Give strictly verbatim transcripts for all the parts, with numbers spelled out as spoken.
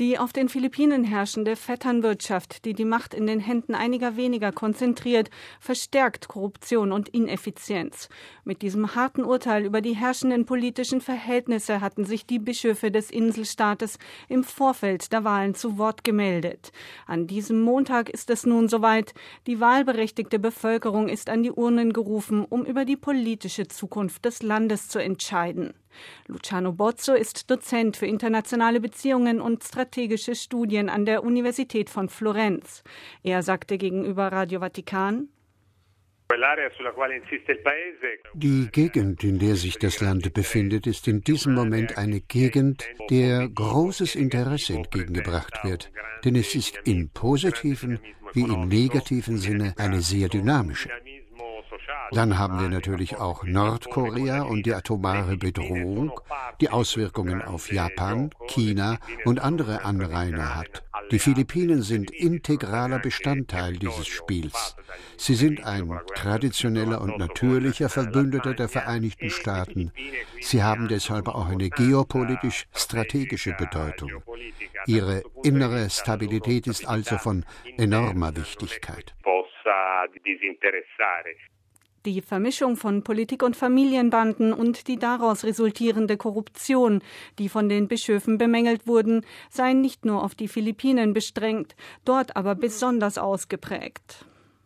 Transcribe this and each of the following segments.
Die auf den Philippinen herrschende Vetternwirtschaft, die die Macht in den Händen einiger weniger konzentriert, verstärkt Korruption und Ineffizienz. Mit diesem harten Urteil über die herrschenden politischen Verhältnisse hatten sich die Bischöfe des Inselstaates im Vorfeld der Wahlen zu Wort gemeldet. An diesem Montag ist es nun soweit. Die wahlberechtigte Bevölkerung ist an die Urnen gerufen, um über die politische Zukunft des Landes zu entscheiden. Luciano Bozzo ist Dozent für internationale Beziehungen und strategische Studien an der Universität von Florenz. Er sagte gegenüber Radio Vatikan: Die Gegend, in der sich das Land befindet, ist in diesem Moment eine Gegend, der großes Interesse entgegengebracht wird. Denn es ist im positiven wie im negativen Sinne eine sehr dynamische. Dann haben wir natürlich auch Nordkorea und die atomare Bedrohung, die Auswirkungen auf Japan, China und andere Anrainer hat. Die Philippinen sind integraler Bestandteil dieses Spiels. Sie sind ein traditioneller und natürlicher Verbündeter der Vereinigten Staaten. Sie haben deshalb auch eine geopolitisch-strategische Bedeutung. Ihre innere Stabilität ist also von enormer Wichtigkeit. Die Vermischung von Politik und Familienbanden und die daraus resultierende Korruption, die von den Bischöfen bemängelt wurden, seien nicht nur auf die Philippinen beschränkt, dort aber besonders ausgeprägt.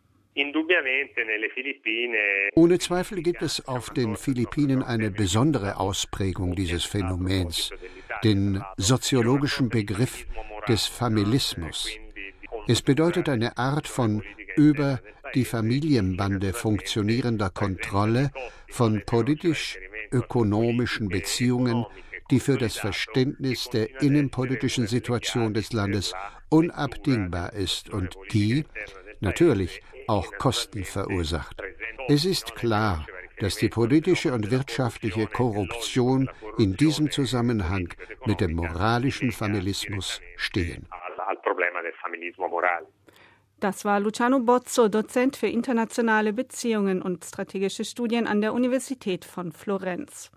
Ohne Zweifel gibt es auf den Philippinen eine besondere Ausprägung dieses Phänomens, den soziologischen Begriff des Familismus. Es bedeutet eine Art von über die Familienbande funktionierender Kontrolle von politisch-ökonomischen Beziehungen, die für das Verständnis der innenpolitischen Situation des Landes unabdingbar ist und die, natürlich, auch Kosten verursacht. Es ist klar, dass die politische und wirtschaftliche Korruption in diesem Zusammenhang mit dem moralischen Familismus stehen. Das war Luciano Bozzo, Dozent für internationale Beziehungen und strategische Studien an der Universität von Florenz.